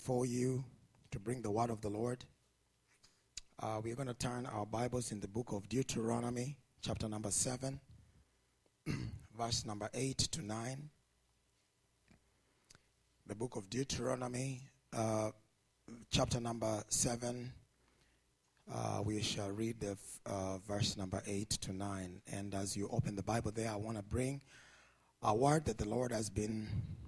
for you to bring the word of the Lord. We're going to turn our Bibles in the book of Deuteronomy, chapter number 7, verse number 8 to 9. The book of Deuteronomy, chapter number 7, we shall read the verse number 8 to 9. And as you open the Bible there, I want to bring a word that the Lord has been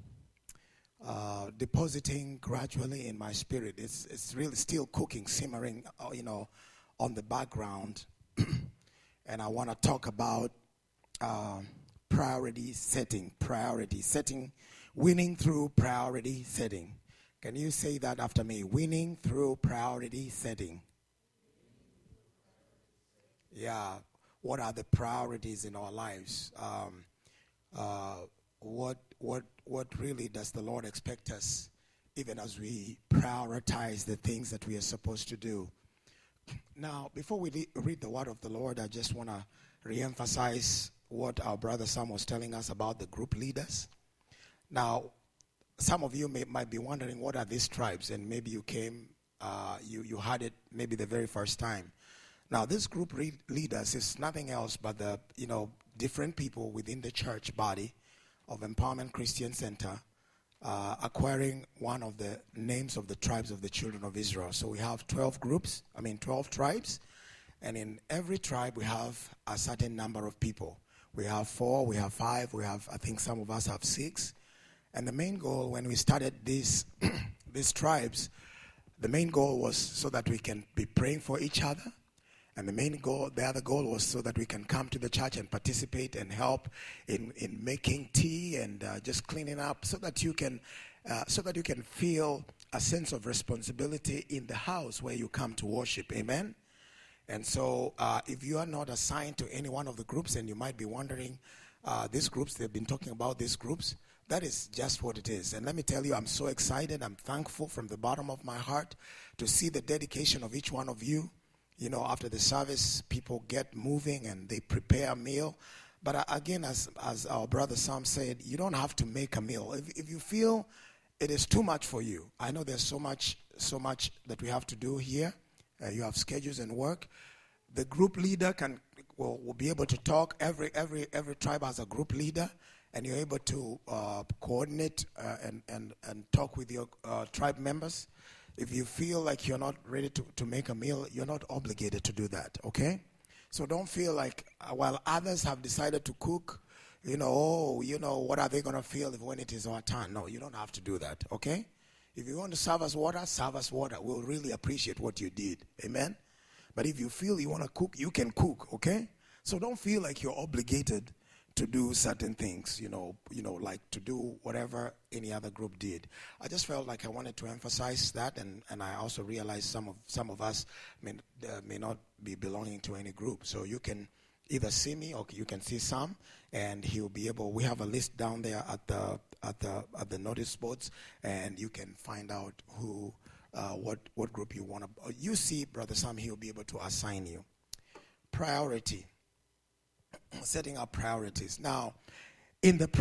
depositing gradually in my spirit. It's really still cooking, simmering, on the background. And I want to talk about priority setting, winning through priority setting. Can you say that after me? Winning through priority setting. Yeah. What are the priorities in our lives? What really does the Lord expect us, even as we prioritize the things that we are supposed to do? Now, before we read the word of the Lord, I just want to reemphasize what our brother Sam was telling us about the group leaders. Now, some of you might be wondering, what are these tribes? And maybe you came, you heard it maybe the very first time. Now, this group leaders is nothing else but the, different people within the church body of Empowerment Christian Center, acquiring one of the names of the tribes of the children of Israel. So we have 12 tribes, and in every tribe we have a certain number of people. We have 4, we have 5, I think some of us have 6. And the main goal when we started these tribes, the main goal was so that we can be praying for each other. And the other goal was so that we can come to the church and participate and help in making tea and just cleaning up, so that you can feel a sense of responsibility in the house where you come to worship. Amen. And so, if you are not assigned to any one of the groups, and you might be wondering, these groups, they've been talking about these groups. That is just what it is. And let me tell you, I'm so excited. I'm thankful from the bottom of my heart to see the dedication of each one of you. After the service, people get moving and they prepare a meal. But again, as our brother Sam said, you don't have to make a meal. If you feel it is too much for you, I know there's so much that we have to do here. You have schedules and work. The group leader will be able to talk. Every tribe has a group leader, and you're able to coordinate and talk with your tribe members. If you feel like you're not ready to make a meal, you're not obligated to do that, okay? So don't feel like while others have decided to cook, what are they going to feel when it is our turn? No, you don't have to do that, okay? If you want to serve us water, serve us water. We'll really appreciate what you did, amen? But if you feel you want to cook, you can cook, okay? So don't feel like you're obligated to do certain things, like to do whatever any other group did. I just felt like I wanted to emphasize that, and I also realized some of us may not be belonging to any group. So you can either see me or you can see Sam, and he'll be able. We have a list down there at the notice boards, and you can find out who, what group you want to. You see, Brother Sam, he'll be able to assign you. Priority. Setting up priorities. Now, in the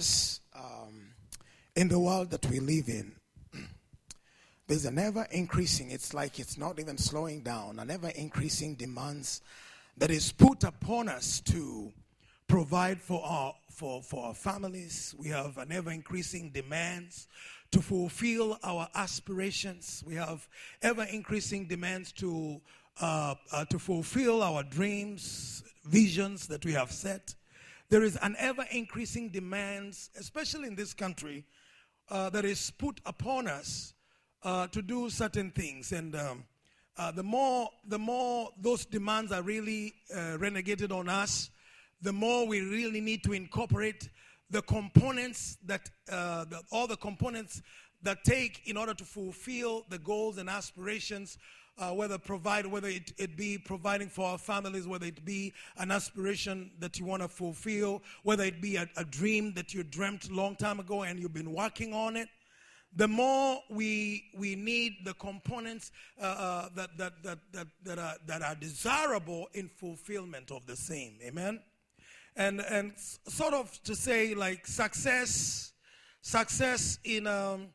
in the world that we live in, there's an ever-increasing, it's like it's not even slowing down, an ever-increasing demands that is put upon us to provide for our families. We have an ever-increasing demands to fulfill our aspirations. We have ever-increasing demands to fulfill our dreams, visions that we have set. There is an ever-increasing demands, especially in this country, that is put upon us to do certain things. And the more those demands are really renegated on us, the more we really need to incorporate the components all the components that take in order to fulfill the goals and aspirations. Whether it be providing for our families, whether it be an aspiration that you want to fulfill, whether it be a dream that you dreamt a long time ago and you've been working on it, the more we need the components that are desirable in fulfillment of the same. Amen. And sort of to say like success in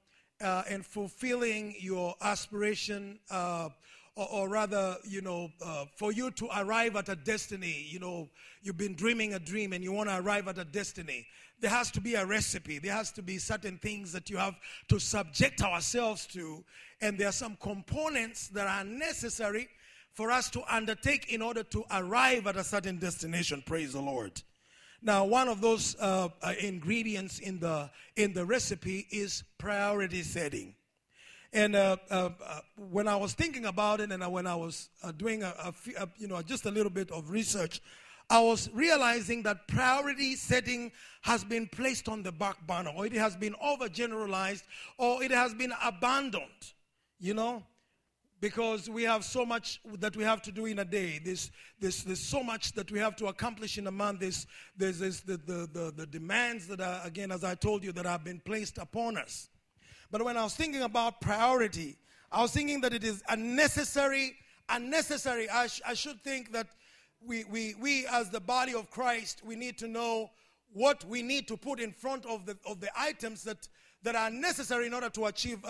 and fulfilling your aspiration, or rather, for you to arrive at a destiny. You've been dreaming a dream and you want to arrive at a destiny. There has to be a recipe. There has to be certain things that you have to subject ourselves to. And there are some components that are necessary for us to undertake in order to arrive at a certain destination. Praise the Lord. Now, one of those ingredients in the recipe is priority setting. And when I was thinking about it, and when I was doing just a little bit of research, I was realizing that priority setting has been placed on the back burner, or it has been overgeneralized, or it has been abandoned. Because we have so much that we have to do in a day. There's so much that we have to accomplish in a month. There's the demands that are, again, as I told you, that have been placed upon us. But when I was thinking about priority, I was thinking that it is unnecessary. I should think that we as the body of Christ, we need to know what we need to put in front of the items that are necessary in order to achieve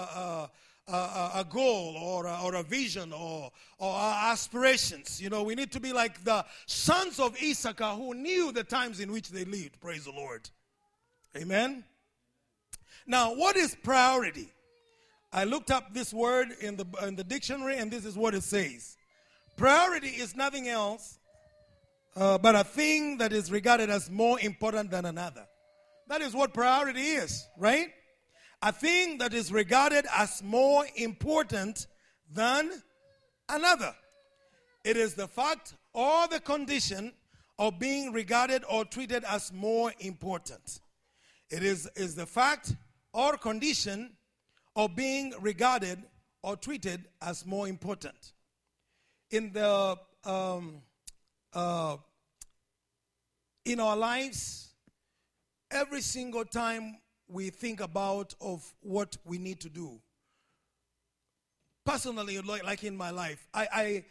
a goal or a vision or our aspirations. We need to be like the sons of Issachar who knew the times in which they lived. Praise the Lord. Amen. Now, what is priority? I looked up this word in the dictionary, and this is what it says. Priority is nothing else but a thing that is regarded as more important than another. That is what priority is, right? A thing that is regarded as more important than another. It is the fact or the condition of being regarded or treated as more important. It is the fact or condition of being regarded or treated as more important. In our lives, every single time we think about of what we need to do. Personally, like in my life, I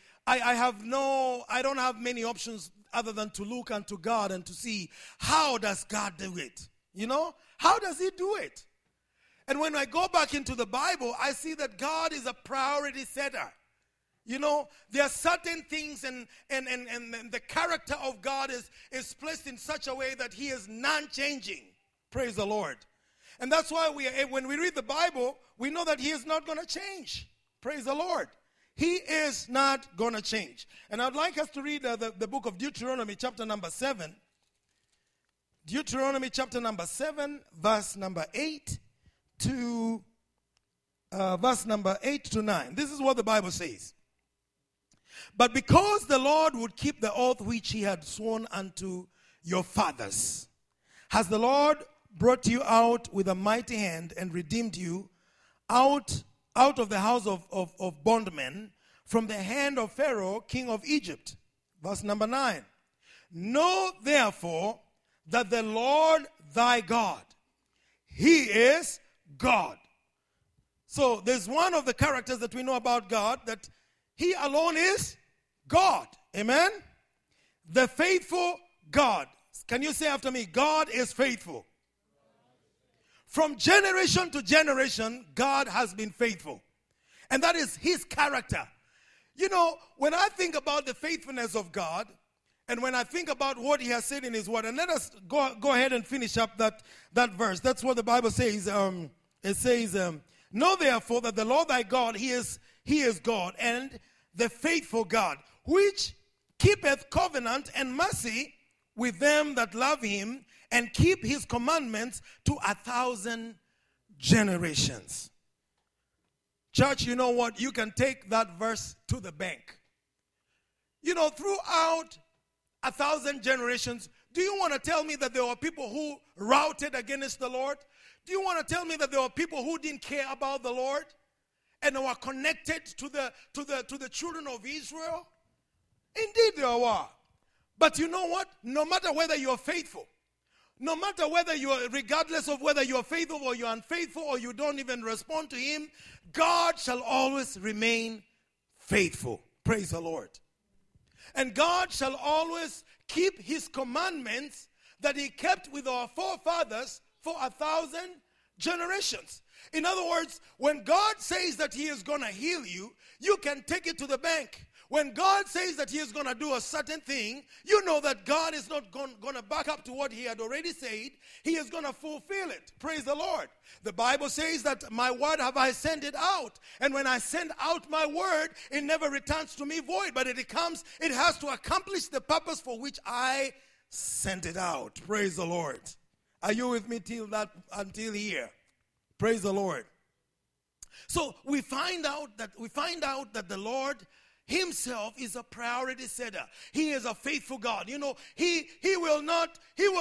don't have many options other than to look unto God and to see how does God do it. How does He do it? And when I go back into the Bible, I see that God is a priority setter. There are certain things and the character of God is placed in such a way that He is non-changing. Praise the Lord. And that's why when we read the Bible, we know that He is not going to change. Praise the Lord. He is not going to change. And I'd like us to read the book of Deuteronomy, chapter number 7. Deuteronomy, chapter number 7, verse number 8 to verse number 8 to 9. This is what the Bible says. But because the Lord would keep the oath which He had sworn unto your fathers, has the Lord brought you out with a mighty hand and redeemed you out of the house of bondmen, from the hand of Pharaoh, king of Egypt. Verse number 9. Know therefore that the Lord thy God, He is God. So there's one of the characters that we know about God, that He alone is God. Amen? The faithful God. Can you say after me, God is faithful? From generation to generation, God has been faithful. And that is His character. When I think about the faithfulness of God, and when I think about what He has said in His word, and let us go ahead and finish up that verse. That's what the Bible says. It says, know therefore that the Lord thy God, He is God, and the faithful God, which keepeth covenant and mercy with them that love Him, and keep His commandments to 1,000 generations. Church, you know what? You can take that verse to the bank. Throughout 1,000 generations, do you want to tell me that there were people who routed against the Lord? Do you want to tell me that there were people who didn't care about the Lord and were connected to the children of Israel? Indeed there were. But you know what? No matter whether you are faithful, no matter whether you are, regardless of whether you are faithful or you are unfaithful or you don't even respond to Him, God shall always remain faithful. Praise the Lord. And God shall always keep His commandments that He kept with our forefathers for 1,000 generations. In other words, when God says that he is going to heal you, you can take it to the bank. When God says that he is going to do a certain thing, you know that God is not going to back up to what he had already said. He is going to fulfill it. Praise the Lord. The Bible says that my word have I sent it out. And when I send out my word, it never returns to me void, but it has to accomplish the purpose for which I sent it out. Praise the Lord. Are you with me until here? Praise the Lord. So we find out that the Lord himself is a priority setter. He is a faithful God. You know, he will not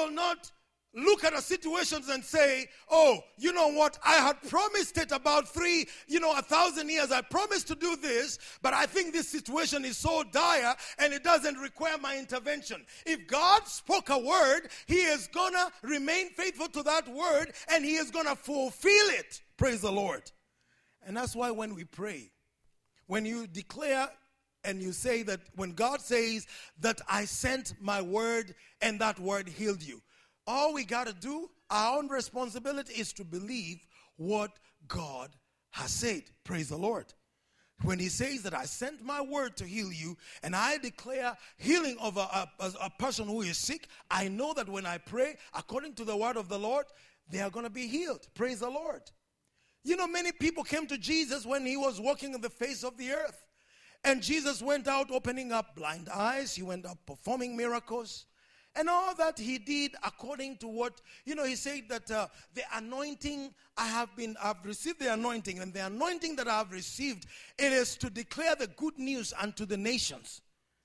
look at a situations and say, oh, you know what, I had promised it about 1,000 years. I promised to do this, but I think this situation is so dire and it doesn't require my intervention. If God spoke a word, he is going to remain faithful to that word and he is going to fulfill it. Praise the Lord. And that's why when we pray, when you declare and you say that when God says that I sent my word and that word healed you, all we got to do, our own responsibility is to believe what God has said. Praise the Lord. When he says that I sent my word to heal you and I declare healing of a person who is sick, I know that when I pray according to the word of the Lord, they are going to be healed. Praise the Lord. You know, many people came to Jesus when he was walking on the face of the earth. And Jesus went out opening up blind eyes. He went out performing miracles. And all that he did according to what, he said that the anointing, I've received the anointing. And the anointing that I have received, it is to declare the good news unto the nations.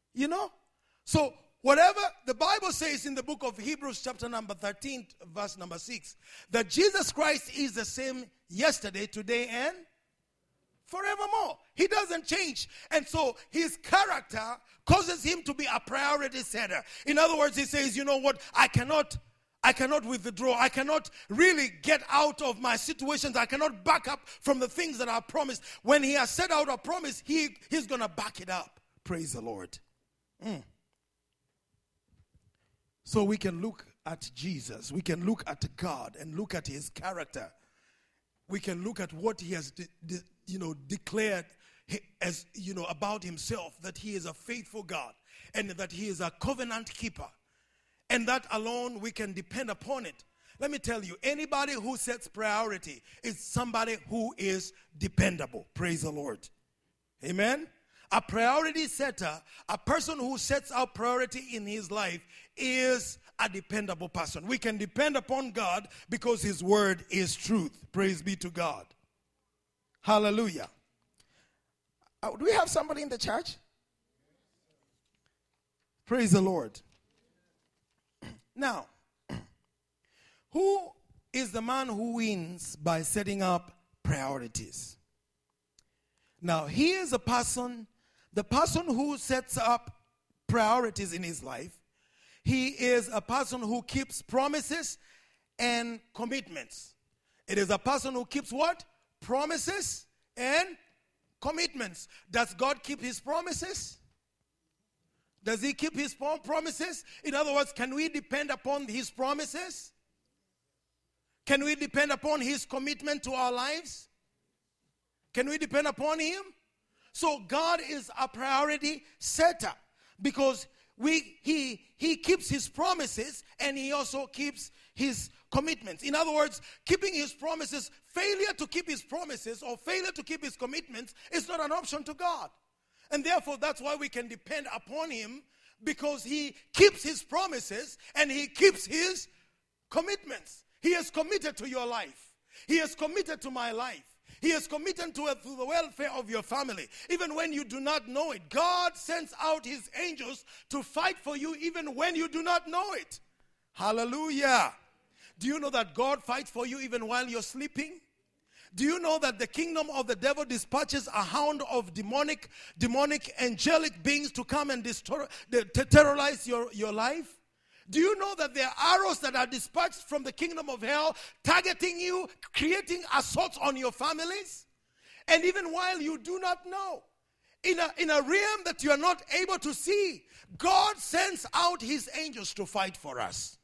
So whatever the Bible says in the book of Hebrews chapter number 13, verse number 6, that Jesus Christ is the same yesterday, today, and forevermore. He doesn't change. And so his character causes him to be a priority setter. In other words, he says, you know what, I cannot withdraw. I cannot really get out of my situations. I cannot back up from the things that I promised. When he has set out a promise, he's going to back it up. Praise the Lord. So we can look at Jesus. We can look at God and look at his character. We can look at what he has declared as about himself, that he is a faithful God and that he is a covenant keeper, and that alone we can depend upon it. Let me tell you, anybody who sets priority is somebody who is dependable. Praise the Lord. Amen. A priority setter, a person who sets out priority in his life, is a dependable person. We can depend upon God because his word is truth. Praise be to God. Hallelujah. Do we have somebody in the church? Praise the Lord. Now, who is the man who wins by setting up priorities? Now, he is the person who sets up priorities in his life. He is a person who keeps promises and commitments. It is a person who keeps what? Promises and commitments. Does God keep his promises? Does he keep his promises? In other words, can we depend upon his promises? Can we depend upon his commitment to our lives? Can we depend upon him? So God is a priority setter because he keeps his promises and he also keeps his commitments. In other words, keeping his promises, failure to keep his promises or failure to keep his commitments is not an option to God. And therefore, that's why we can depend upon him, because he keeps his promises and he keeps his commitments. He is committed to your life. He is committed to my life. He is committed to the welfare of your family. Even when you do not know it, God sends out his angels to fight for you even when you do not know it. Hallelujah. Do you know that God fights for you even while you're sleeping? Do you know that the kingdom of the devil dispatches a hound of demonic angelic beings to come and terrorize your life? Do you know that there are arrows that are dispatched from the kingdom of hell, targeting you, creating assaults on your families? And even while you do not know, in a realm that you are not able to see, God sends out his angels to fight for us.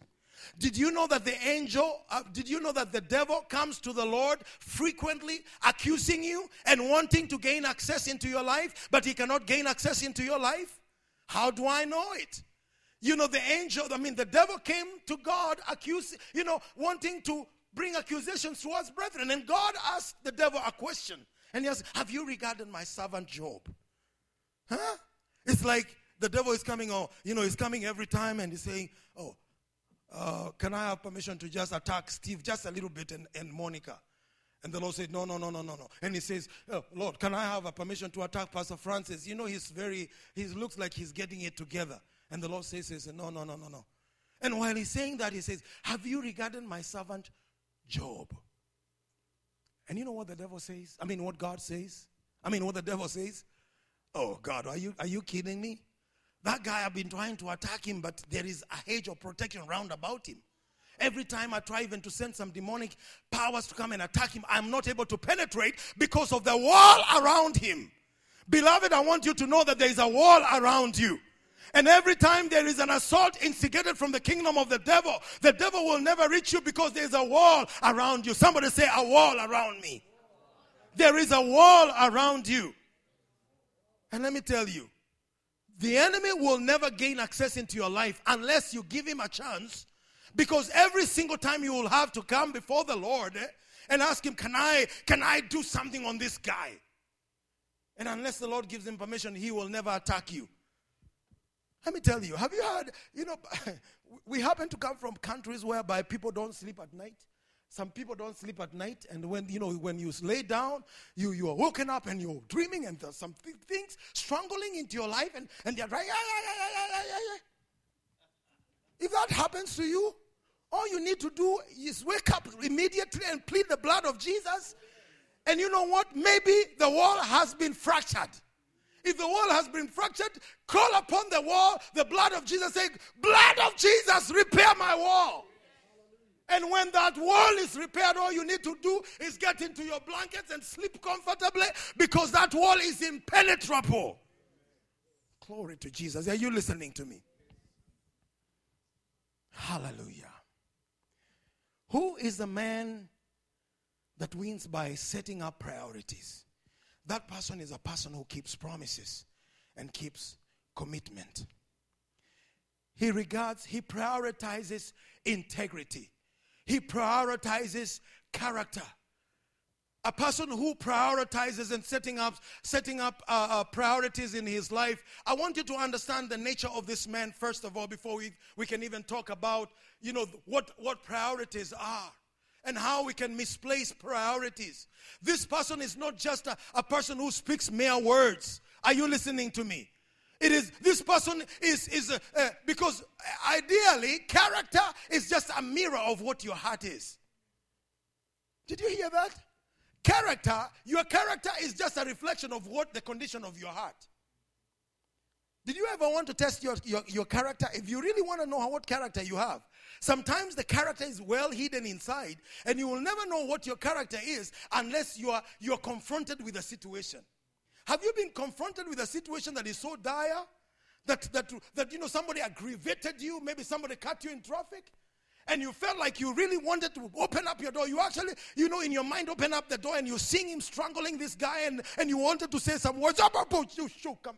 Did you know that did you know that the devil comes to the Lord frequently accusing you and wanting to gain access into your life, but he cannot gain access into your life? How do I know it? You know, the devil came to God wanting to bring accusations towards brethren. And God asked the devil a question. And he asked, have you regarded my servant Job? Huh? It's like the devil is coming, he's coming every time and he's saying, can I have permission to just attack Steve just a little bit and Monica? And the Lord said, no. And he says, Lord, can I have a permission to attack Pastor Francis? You know, he looks like he's getting it together. And the Lord says, no. And while he's saying that, he says, have you regarded my servant Job? And you know what the devil says? What God says? What the devil says? Oh, God, are you kidding me? That guy, I've been trying to attack him, but there is a hedge of protection round about him. Every time I try even to send some demonic powers to come and attack him, I'm not able to penetrate because of the wall around him. Beloved, I want you to know that there is a wall around you. And every time there is an assault instigated from the kingdom of the devil will never reach you because there is a wall around you. Somebody say, a wall around me. There is a wall around you. And let me tell you, the enemy will never gain access into your life unless you give him a chance, because every single time you will have to come before the Lord and ask him, can I do something on this guy? And unless the Lord gives him permission, he will never attack you. Let me tell you, have you heard, we happen to come from countries whereby people don't sleep at night. Some people don't sleep at night, and when you lay down, you are woken up and you're dreaming, and there's some things strangling into your life, and they're right. If that happens to you, all you need to do is wake up immediately and plead the blood of Jesus. And you know what? Maybe the wall has been fractured. If the wall has been fractured, call upon the wall, the blood of Jesus, say, blood of Jesus, repair my wall. And when that wall is repaired, all you need to do is get into your blankets and sleep comfortably, because that wall is impenetrable. Glory to Jesus. Are you listening to me? Hallelujah. Who is the man that wins by setting up priorities? That person is a person who keeps promises and keeps commitment. He prioritizes integrity. He prioritizes character. A person who prioritizes and setting up priorities in his life. I want you to understand the nature of this man first of all, before we can even talk about what priorities are and how we can misplace priorities. This person is not just a person who speaks mere words. Are you listening to me? This person is because ideally character is just a mirror of what your heart is. Did you hear that? Your character is just a reflection of what the condition of your heart. Did you ever want to test your character? If you really want to know what character you have, sometimes the character is well hidden inside, and you will never know what your character is unless you are confronted with a situation. Have you been confronted with a situation that is so dire that somebody aggravated you, maybe somebody cut you in traffic, and you felt like you really wanted to open up your door? You actually, in your mind, open up the door and you seeing him strangling this guy, and you wanted to say some words. Come.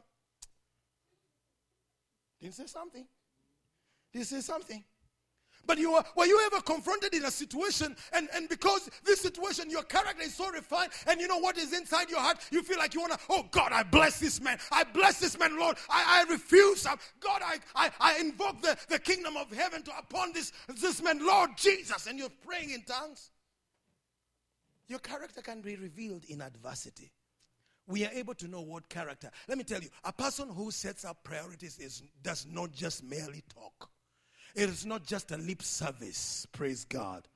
Didn't say something. But were you ever confronted in a situation, and because this situation, your character is so refined, and you know what is inside your heart, you feel like you want to, oh God, I bless this man. I bless this man, Lord. I refuse. God, I invoke the kingdom of heaven upon this man, Lord Jesus. And you're praying in tongues. Your character can be revealed in adversity. We are able to know what character. Let me tell you, a person who sets up priorities does not just merely talk. It is not just a lip service, praise God.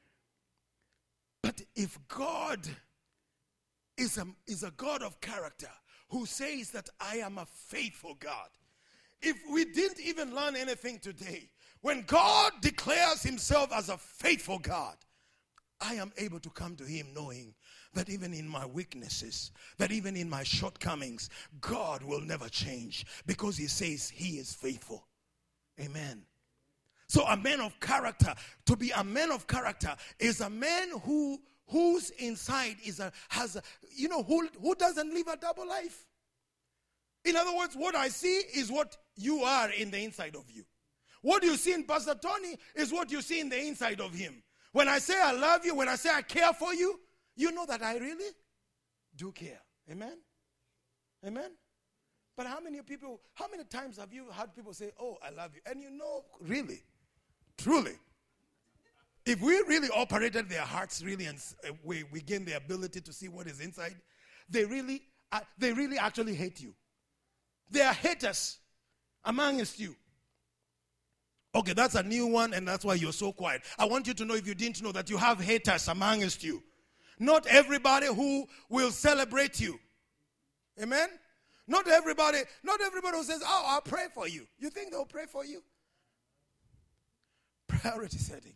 But if God is a God of character who says that I am a faithful God, if we didn't even learn anything today, when God declares himself as a faithful God, I am able to come to him knowing that even in my weaknesses, that even in my shortcomings, God will never change, because he says he is faithful. Amen. So a man of character, to be a man of character is a man whose inside who doesn't live a double life. In other words, what I see is what you are in the inside of you. What you see in Pastor Tony is what you see in the inside of him. When I say I love you, when I say I care for you, you know that I really do care. Amen? Amen? But how many times have you heard people say, oh, I love you? And you know, really, truly, if we really operated their hearts really and we gain the ability to see what is inside, they really actually hate you. They are haters amongst you. Okay, that's a new one, and that's why you're so quiet. I want you to know, if you didn't know, that you have haters amongst you. Not everybody who will celebrate you. Amen? Not everybody who says, oh, I'll pray for you. You think they'll pray for you? Priority setting.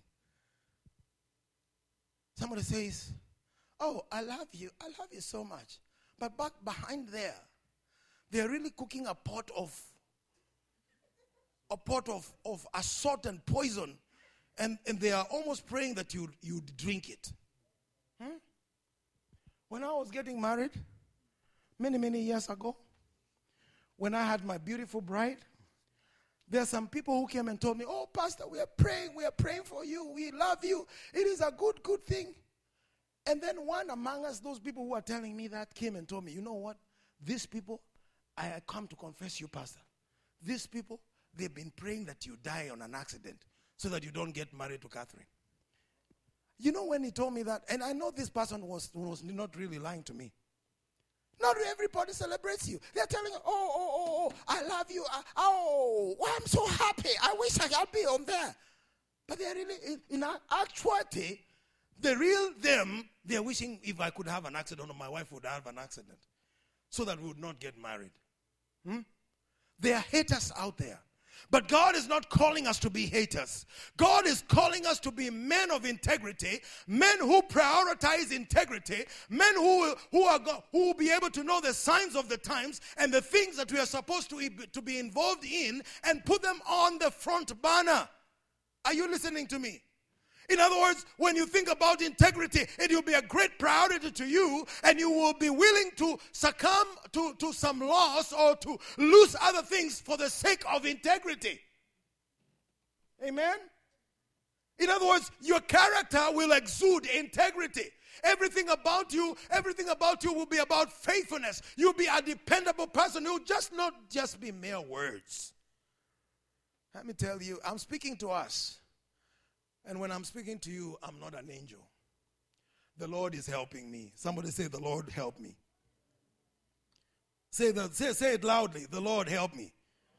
Somebody says, oh, I love you so much. But back behind there, they're really cooking a pot of assault and poison, and they are almost praying that you drink it. When I was getting married, many years ago, when I had my beautiful bride, there are some people who came and told me, oh, Pastor, we are praying for you, we love you, it is a good thing. And then one among us, those people who are telling me that, came and told me, you know what, these people, I come to confess you, Pastor, these people, they've been praying that you die on an accident so that you don't get married to Catherine. You know, when he told me that, and I know this person was not really lying to me. Not everybody celebrates you. They're telling you, oh, I love you. I'm so happy. I wish I could be on there. But they're really, in actuality, the real them, they're wishing if I could have an accident or my wife would have an accident so that we would not get married. There are haters out there. But God is not calling us to be haters. God is calling us to be men of integrity, men who prioritize integrity, men who will be able to know the signs of the times and the things that we are supposed to be involved in and put them on the front burner. Are you listening to me? In other words, when you think about integrity, it will be a great priority to you, and you will be willing to succumb to some loss or to lose other things for the sake of integrity. Amen? In other words, your character will exude integrity. Everything about you will be about faithfulness. You'll be a dependable person. You'll not just be mere words. Let me tell you, I'm speaking to us. And when I'm speaking to you, I'm not an angel. The Lord is helping me. Somebody say, the Lord help me. Say it loudly. The Lord help me.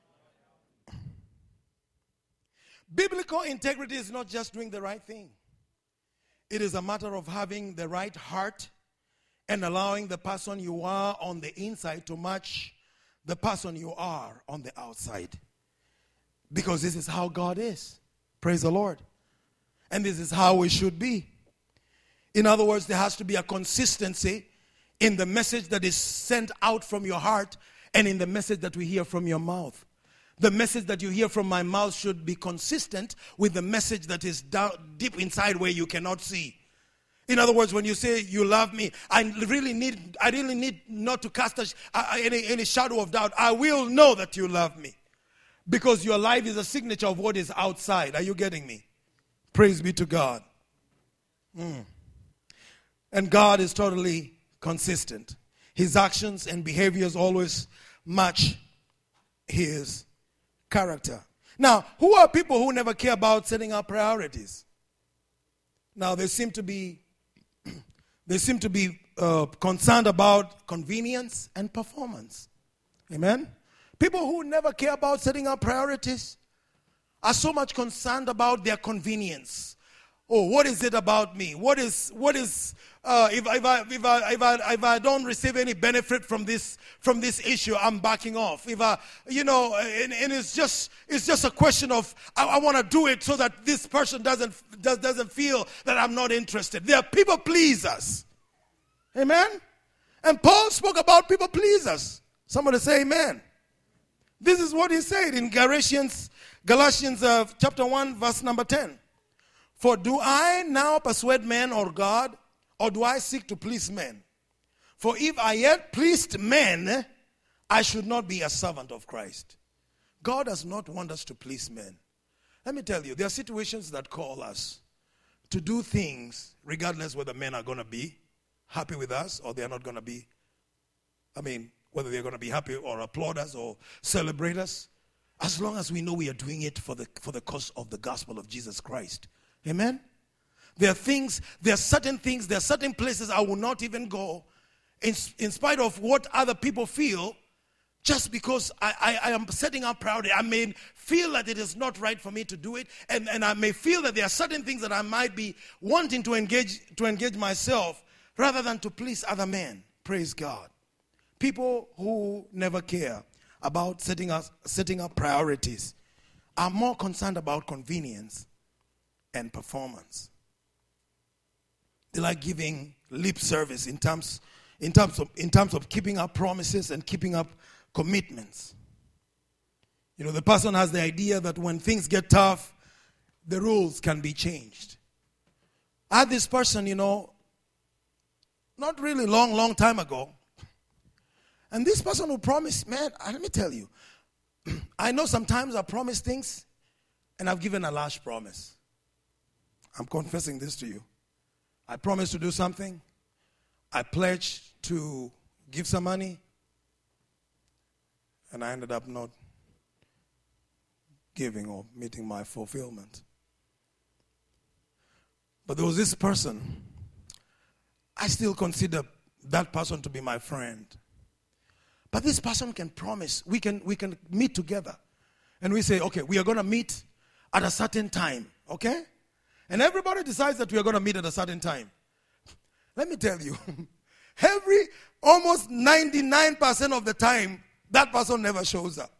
Biblical integrity is not just doing the right thing. It is a matter of having the right heart and allowing the person you are on the inside to match the person you are on the outside. Because this is how God is. Praise the Lord. And this is how we should be. In other words, there has to be a consistency in the message that is sent out from your heart and in the message that we hear from your mouth. The message that you hear from my mouth should be consistent with the message that is down, deep inside where you cannot see. In other words, when you say you love me, I really need not to cast any shadow of doubt. I will know that you love me. Because your life is a signature of what is outside. Are you getting me? Praise be to God. And God is totally consistent. His actions and behaviors always match his character. Now, who are people who never care about setting up priorities? Now, they seem to be concerned about convenience and performance. Amen? People who never care about setting up priorities are so much concerned about their convenience. Oh, what is it about me? If I don't receive any benefit from this issue, I'm backing off. And it's just a question of I want to do it so that this person doesn't feel that I'm not interested. They are people pleasers. Amen. And Paul spoke about people pleasers. Somebody say amen. This is what he said in Galatians chapter 1, verse number 10. For do I now persuade men or God, or do I seek to please men? For if I yet pleased men, I should not be a servant of Christ. God does not want us to please men. Let me tell you, there are situations that call us to do things regardless whether men are going to be happy with us or they're not going to be. Whether they're going to be happy or applaud us or celebrate us. As long as we know we are doing it for the cause of the gospel of Jesus Christ. Amen? There are certain places I will not even go in spite of what other people feel, just because I am setting up priority. I may feel that it is not right for me to do it, and I may feel that there are certain things that I might be wanting to engage myself rather than to please other men. Praise God. People who never care about setting up priorities are more concerned about convenience and performance. They like giving lip service in terms of keeping up promises and keeping up commitments. The person has the idea that when things get tough, the rules can be changed. I had this person, not really long time ago. And this person who promised, man, let me tell you, I know sometimes I promise things and I've given a large promise. I'm confessing this to you. I promised to do something. I pledged to give some money. And I ended up not giving or meeting my fulfillment. But there was this person. I still consider that person to be my friend. But this person can promise. We can meet together. And we say, okay, we are going to meet at a certain time. Okay? And everybody decides that we are going to meet at a certain time. Let me tell you, almost 99% of the time, that person never shows up.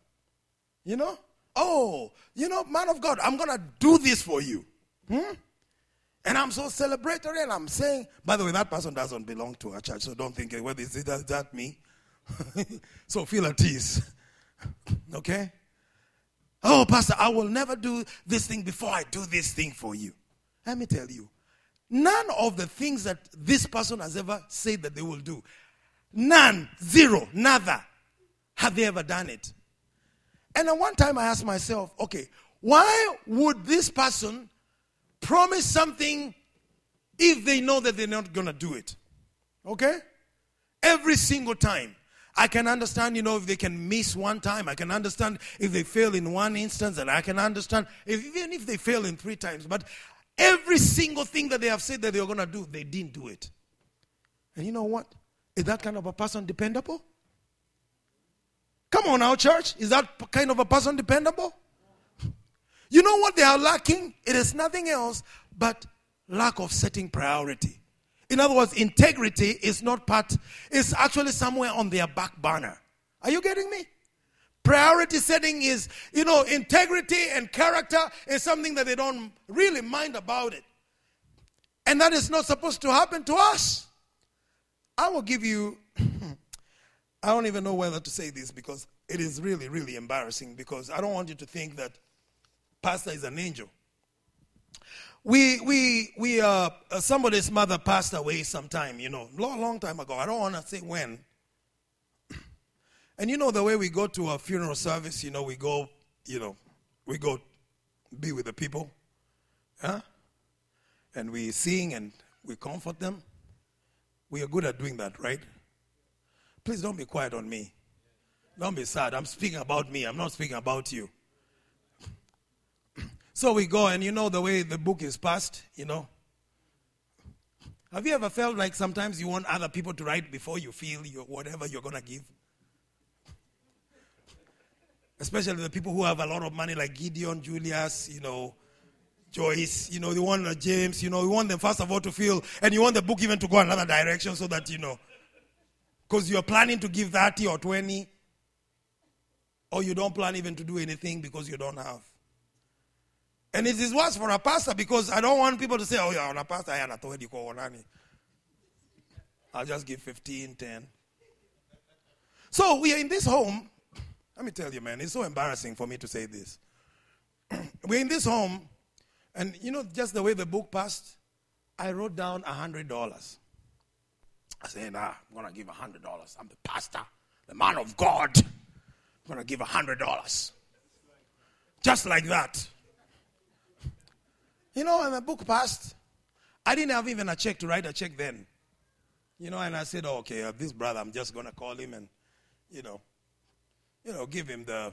Man of God, I'm going to do this for you. And I'm so celebratory, and I'm saying, by the way, that person doesn't belong to our church, so don't think, well, is that me? So feel at ease. Okay? Oh, Pastor, I will never do this thing before I do this thing for you. Let me tell you, none of the things that this person has ever said that they will do, none, zero, nada, have they ever done it. And at one time I asked myself, okay, why would this person promise something if they know that they're not going to do it? Okay? Every single time. I can understand, if they can miss one time. I can understand if they fail in one instance. And I can understand even if they fail in 3 times. But every single thing that they have said that they were going to do, they didn't do it. And you know what? Is that kind of a person dependable? Come on now, church. Is that kind of a person dependable? You know what they are lacking? It is nothing else but lack of setting priority. In other words, integrity is it's actually somewhere on their back burner. Are you getting me? Priority setting is, integrity and character is something that they don't really mind about it. And that is not supposed to happen to us. I will give you, I don't even know whether to say this because it is really, really embarrassing, because I don't want you to think that Pastor is an angel. Somebody's mother passed away sometime, long time ago. I don't want to say when. And the way we go to a funeral service, we go be with the people. Huh? And we sing and we comfort them. We are good at doing that, right? Please don't be quiet on me. Don't be sad. I'm speaking about me. I'm not speaking about you. So we go, and the way the book is passed, Have you ever felt like sometimes you want other people to write before you feel whatever you're going to give? Especially the people who have a lot of money, like Gideon, Julius, Joyce, you want James, you want them first of all to feel, and you want the book even to go another direction so that, because you're planning to give 30 or 20, or you don't plan even to do anything because you don't have. And it is worse for a pastor, because I don't want people to say, oh, yeah, on a pastor, I'll just give 15, 10. So we are in this home, Let me tell you, man, it's so embarrassing for me to say this. We're in this home, and just the way the book passed, I wrote down $100. I said, I'm going to give $100. I'm the pastor, the man of God. I'm going to give $100. Just like that. When the book passed, I didn't have even a check to write a check then. And I said, okay, this brother, I'm just going to call him and, give him the,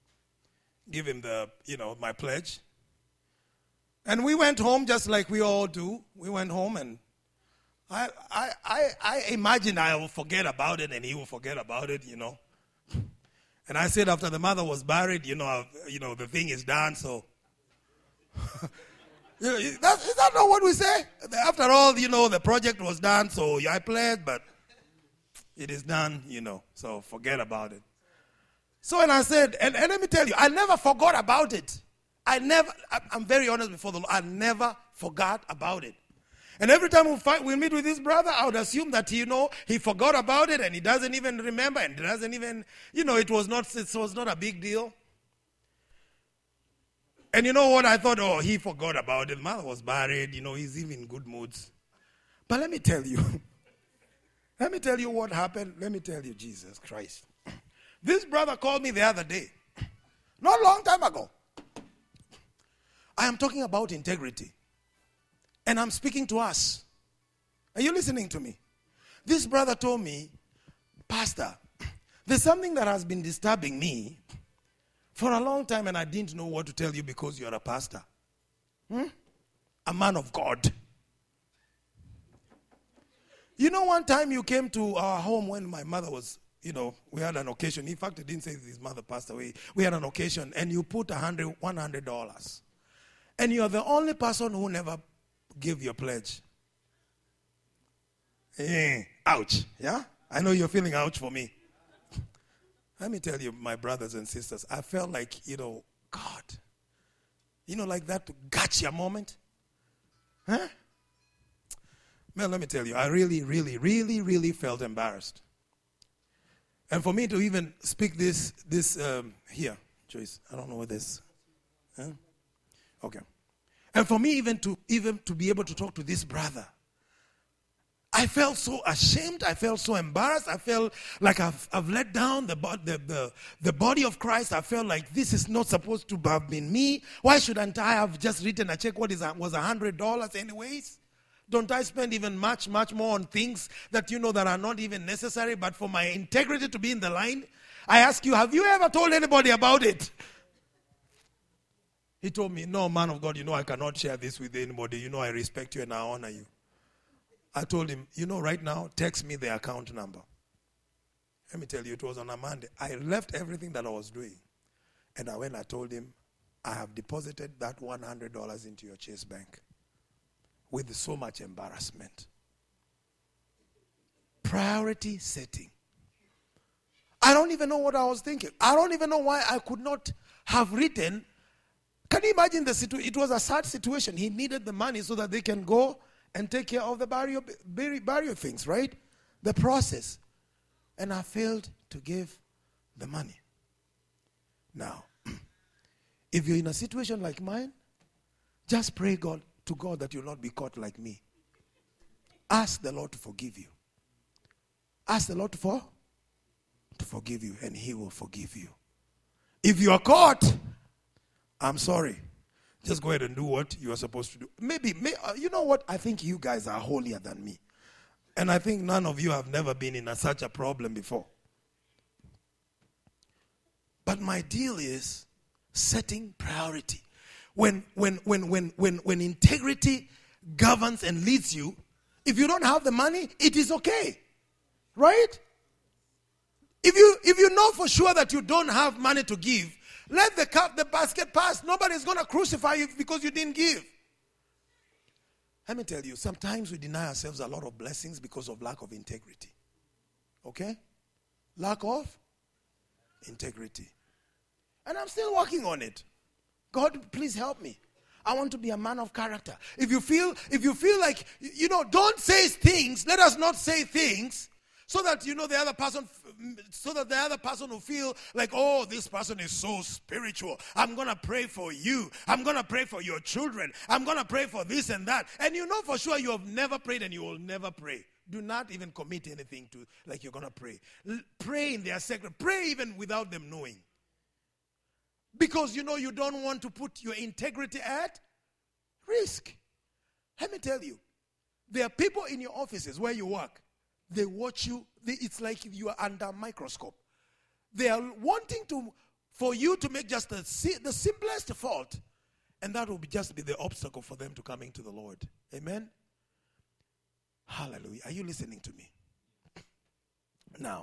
my pledge. And we went home just like we all do. We went home, and I imagine I will forget about it and he will forget about it, And I said after the mother was buried, the thing is done, so. Is that not what we say? After all, the project was done, so I pledged, but it is done, so forget about it. So, and I said, and let me tell you, I never forgot about it. I'm very honest before the Lord, I never forgot about it. And every time we meet with this brother, I would assume that, he forgot about it and he doesn't even remember and doesn't even, it was not a big deal. And you know what? I thought, he forgot about it. Mother was buried, he's even in good moods. But let me tell you what happened. Let me tell you, Jesus Christ. This brother called me the other day, not a long time ago. I am talking about integrity. And I'm speaking to us. Are you listening to me? This brother told me, Pastor, there's something that has been disturbing me for a long time, and I didn't know what to tell you because you're a pastor. A man of God. One time you came to our home when my mother was, we had an occasion. In fact, I didn't say his mother passed away. We had an occasion, and you put $100. And you're the only person who never gave your pledge. Ouch. Yeah? I know you're feeling ouch for me. Let me tell you, my brothers and sisters, I felt like, God, like that gotcha moment. Huh? Man, let me tell you, I really, really, really, really felt embarrassed. And for me to even speak this here, Joyce, I don't know what this. Huh? Okay. And for me even to be able to talk to this brother, I felt so ashamed. I felt so embarrassed. I felt like I've let down the body of Christ. I felt like this is not supposed to have been me. Why shouldn't I have just written a check? Was $100 anyways? Don't I spend even much more on things that that are not even necessary? But for my integrity to be in the line, I ask you, have you ever told anybody about it? He told me, no, man of God, I cannot share this with anybody. I respect you and I honor you. I told him, right now, text me the account number. Let me tell you, it was on a Monday. I left everything that I was doing. And I told him, I have deposited that $100 into your Chase Bank with so much embarrassment. Priority setting. I don't even know what I was thinking. I don't even know why I could not have written. Can you imagine the situation? It was a sad situation. He needed the money so that they can go and take care of the burial things, right? The process. And I failed to give the money. Now, if you're in a situation like mine, just pray to God that you'll not be caught like me. Ask the Lord to forgive you. Ask the Lord to forgive you, and He will forgive you. If you are caught, I'm sorry. Just go ahead and do what you are supposed to do. Maybe you know what? I think you guys are holier than me. And I think none of you have never been in such a problem before. But my deal is setting priority. When integrity governs and leads you, if you don't have the money, it is okay. Right? If you know for sure that you don't have money to give, let the basket pass. Nobody's going to crucify you because you didn't give. Let me tell you, sometimes we deny ourselves a lot of blessings because of lack of integrity. Okay? Lack of integrity. And I'm still working on it. God, please help me. I want to be a man of character. If you feel like, don't say things, let us not say things So that the other person, so that the other person will feel like, oh, this person is so spiritual. I'm going to pray for you. I'm going to pray for your children. I'm going to pray for this and that. And you know for sure you have never prayed and you will never pray. Do not even commit anything to like you're going to pray. Pray in their secret. Pray even without them knowing. Because you don't want to put your integrity at risk. Let me tell you, there are people in your offices where you work. They watch you. It's like you are under a microscope. They are wanting for you to make just the simplest fault. And that will just be the obstacle for them to coming to the Lord. Amen? Hallelujah. Are you listening to me? Now,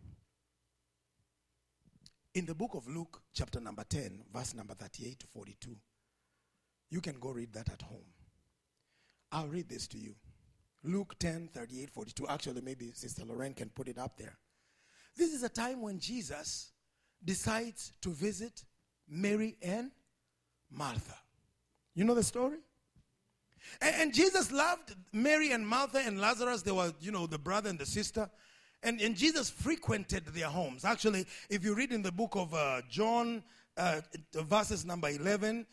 in the book of Luke, chapter number 10, verse number 38 to 42, you can go read that at home. I'll read this to you. Luke 10, 38, 42. Actually, maybe Sister Lorraine can put it up there. This is a time when Jesus decides to visit Mary and Martha. You know the story? And Jesus loved Mary and Martha and Lazarus. They were, the brother and the sister. And Jesus frequented their homes. Actually, if you read in the book of John, verses number 11,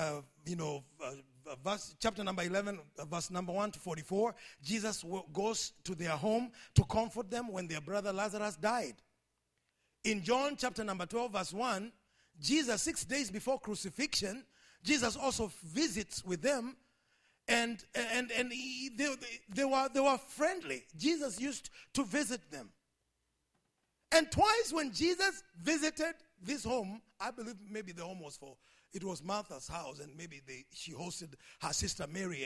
chapter number 11, verse number 1 to 44, Jesus goes to their home to comfort them when their brother Lazarus died. In John chapter number 12, verse 1, Jesus, 6 days before crucifixion, Jesus also visits with them, and they were friendly. Jesus used to visit them. And twice when Jesus visited this home, I believe maybe the home it was Martha's house, and maybe she hosted her sister Mary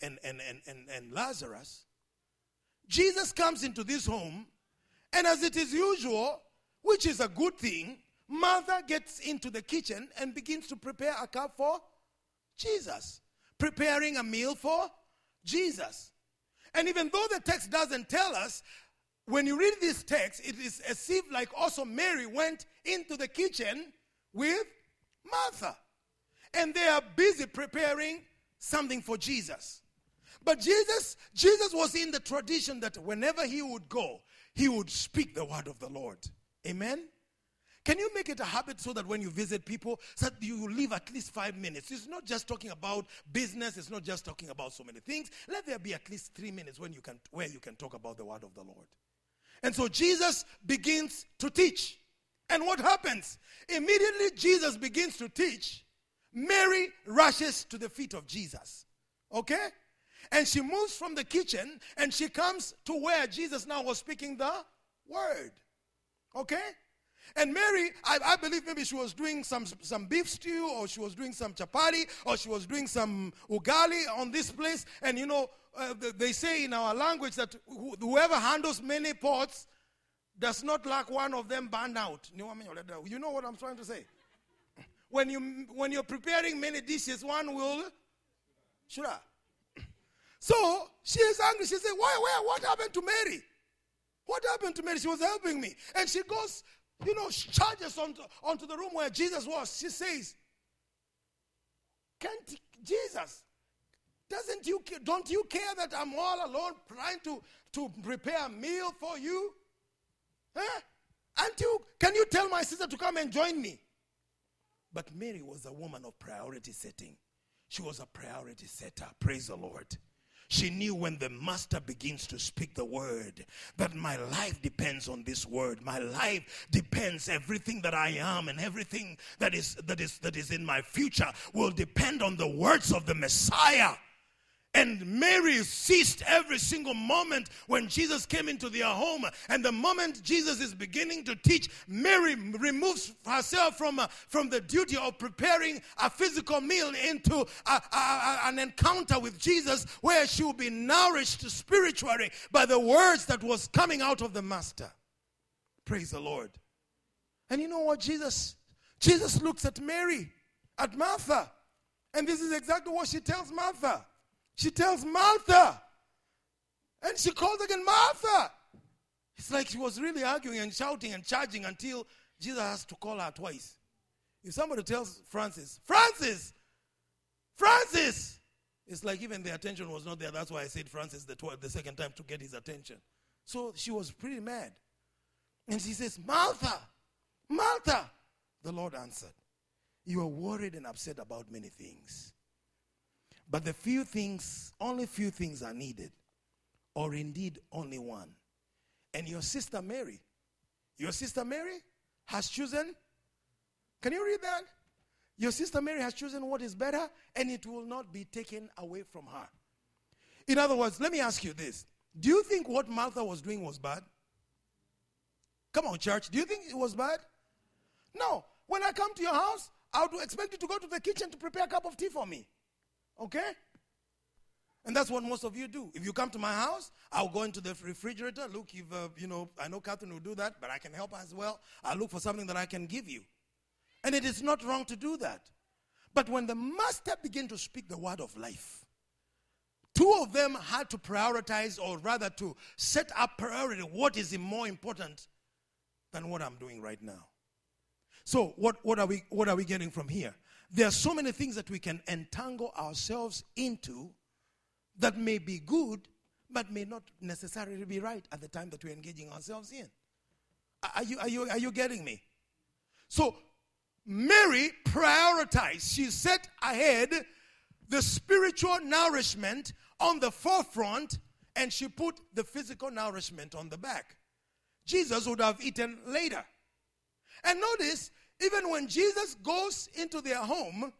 and Lazarus. Jesus comes into this home, and as it is usual, which is a good thing, Martha gets into the kitchen and begins to prepare a cup for Jesus, preparing a meal for Jesus. And even though the text doesn't tell us, when you read this text, it is as if like also Mary went into the kitchen with Martha. And they are busy preparing something for Jesus. But Jesus was in the tradition that whenever he would go, he would speak the word of the Lord. Amen? Can you make it a habit so that when you visit people, so that you leave at least 5 minutes? It's not just talking about business. It's not just talking about so many things. Let there be at least 3 minutes where you can talk about the word of the Lord. And so Jesus begins to teach. And what happens? Immediately Jesus begins to teach, Mary rushes to the feet of Jesus. Okay? And she moves from the kitchen and she comes to where Jesus now was speaking the word. Okay? And Mary, I believe maybe she was doing some beef stew, or she was doing some chapati, or she was doing some ugali on this place. And they say in our language that whoever handles many pots does not lack one of them burn out. You know what I'm trying to say? When you're preparing many dishes, one will shura. So she is angry. She said, what happened to Mary? What happened to Mary? She was helping me. And she goes, charges onto the room where Jesus was. She says, Jesus, don't you care that I'm all alone trying to prepare a meal for you? Huh? Can you tell my sister to come and join me? But Mary was a woman of priority setting. She was a priority setter. Praise the Lord. She knew when the master begins to speak the word, that my life depends on this word. My life depends, everything that I am and everything that is in my future will depend on the words of the Messiah. And Mary ceased every single moment when Jesus came into their home. And the moment Jesus is beginning to teach, Mary removes herself from the duty of preparing a physical meal into an encounter with Jesus, where she will be nourished spiritually by the words that was coming out of the Master. Praise the Lord. And you know what? Jesus looks at Mary, at Martha. And this is exactly what she tells Martha. She tells Martha. And she calls again, Martha. It's like she was really arguing and shouting and charging until Jesus has to call her twice. If somebody tells Francis, it's like even the attention was not there. That's why I said Francis the second time, to get his attention. So she was pretty mad. And she says, Martha, Martha. The Lord answered, you are worried and upset about many things. But only few things are needed. Or indeed only one. And your sister Mary has chosen, can you read that? Your sister Mary has chosen what is better, and it will not be taken away from her. In other words, let me ask you this. Do you think what Martha was doing was bad? Come on, church. Do you think it was bad? No. When I come to your house, I would expect you to go to the kitchen to prepare a cup of tea for me. Okay? And that's what most of you do. If you come to my house, I'll go into the refrigerator. Look, if, I know Catherine will do that, but I can help as well. I'll look for something that I can give you. And it is not wrong to do that. But when the master began to speak the word of life, two of them had to prioritize, or rather to set up priority. What is more important than what I'm doing right now? So what are we getting from here? There are so many things that we can entangle ourselves into that may be good, but may not necessarily be right at the time that we're engaging ourselves in. Are you getting me? So Mary prioritized. She set ahead the spiritual nourishment on the forefront, and she put the physical nourishment on the back. Jesus would have eaten later. And notice, even when Jesus goes into their home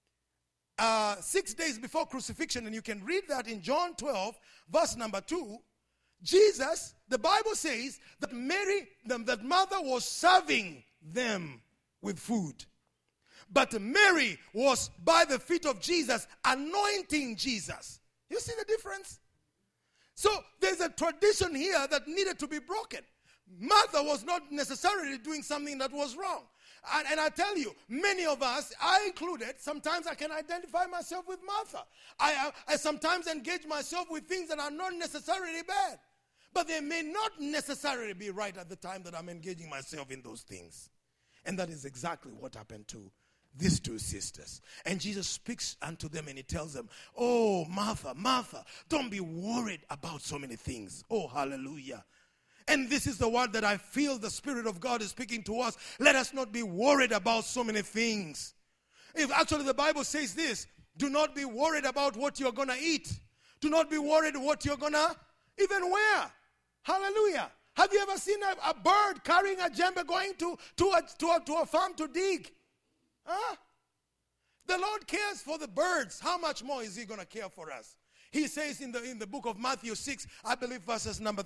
6 days before crucifixion, and you can read that in John 12, verse number 2, Jesus, the Bible says that that Martha was serving them with food. But Mary was by the feet of Jesus, anointing Jesus. You see the difference? So there's a tradition here that needed to be broken. Martha was not necessarily doing something that was wrong. And I tell you, many of us, I included, sometimes I can identify myself with Martha. I sometimes engage myself with things that are not necessarily bad. But they may not necessarily be right at the time that I'm engaging myself in those things. And that is exactly what happened to these two sisters. And Jesus speaks unto them and he tells them, oh, Martha, Martha, don't be worried about so many things. Oh, hallelujah. And this is the word that I feel the Spirit of God is speaking to us. Let us not be worried about so many things. If actually the Bible says this, do not be worried about what you're going to eat. Do not be worried what you're going to even wear. Hallelujah. Have you ever seen a bird carrying a djembe going to a farm to dig? Huh? The Lord cares for the birds. How much more is he going to care for us? He says in the book of Matthew 6, I believe verses number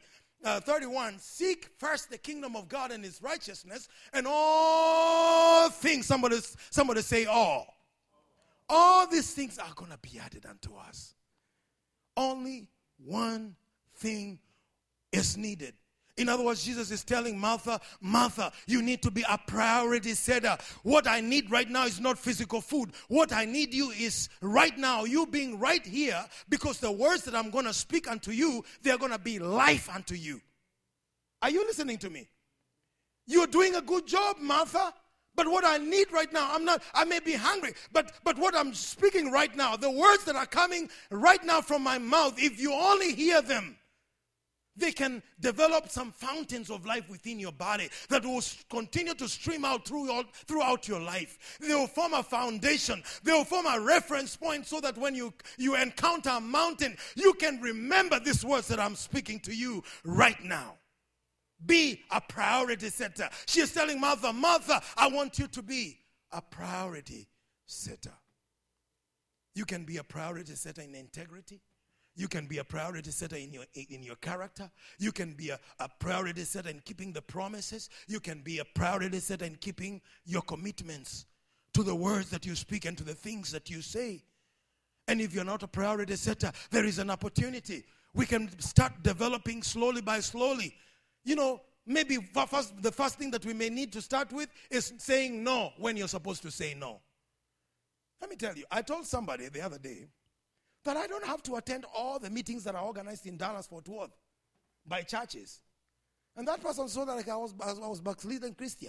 31, seek first the kingdom of God and his righteousness, and all things, somebody say all. All these things are going to be added unto us. Only one thing is needed. In other words, Jesus is telling Martha, Martha, you need to be a priority setter. What I need right now is not physical food. What I need you is right now, you being right here, because the words that I'm going to speak unto you, they're going to be life unto you. Are you listening to me? You're doing a good job, Martha. But what I need right now, I may be hungry, but what I'm speaking right now, the words that are coming right now from my mouth, if you only hear them, they can develop some fountains of life within your body that will continue to stream out throughout your life. They will form a foundation. They will form a reference point so that when you encounter a mountain, you can remember these words that I'm speaking to you right now. Be a priority setter. She is telling Martha, Martha, I want you to be a priority setter. You can be a priority setter in integrity. You can be a priority setter in your character. You can be a priority setter in keeping the promises. You can be a priority setter in keeping your commitments to the words that you speak and to the things that you say. And if you're not a priority setter, there is an opportunity. We can start developing slowly by slowly. You know, maybe the first thing that we may need to start with is saying no when you're supposed to say no. Let me tell you, I told somebody the other day that I don't have to attend all the meetings that are organized in Dallas-Fort Worth by churches. And that person saw that like I was backslidden Christian.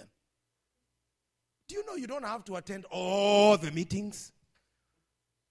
Do you know you don't have to attend all the meetings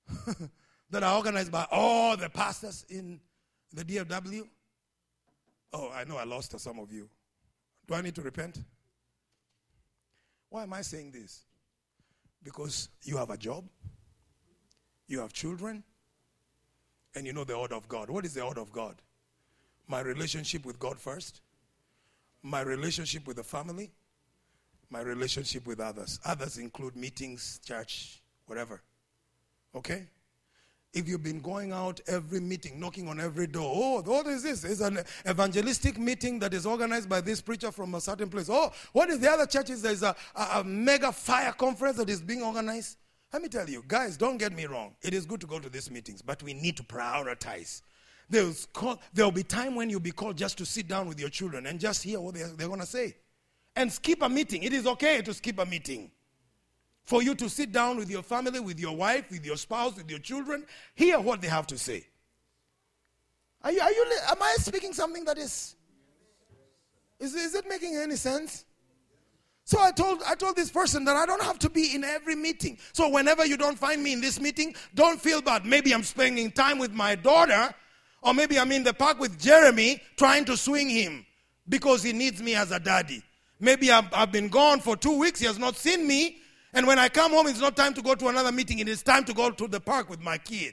that are organized by all the pastors in the DFW Oh, I know I lost some of you. Do I need to repent? Why am I saying this? Because you have a job, you have children, and you know the order of God. What is the order of God? My relationship with God first, my relationship with the family, my relationship with others. Others include meetings, church, whatever. Okay? If you've been going out every meeting, knocking on every door, oh, what is this? It's an evangelistic meeting that is organized by this preacher from a certain place. Oh, what is the other churches? There's a mega fire conference that is being organized. Let me tell you, guys, don't get me wrong. It is good to go to these meetings, but we need to prioritize. There'll be time when you'll be called just to sit down with your children and just hear what they're going to say. And skip a meeting. It is okay to skip a meeting. For you to sit down with your family, with your wife, with your spouse, with your children, hear what they have to say. Am I speaking something that is it making any sense? So I told this person that I don't have to be in every meeting. So whenever you don't find me in this meeting, don't feel bad. Maybe I'm spending time with my daughter, or maybe I'm in the park with Jeremy trying to swing him because he needs me as a daddy. Maybe I've been gone for 2 weeks, he has not seen me. And when I come home, it's not time to go to another meeting. It is time to go to the park with my kid.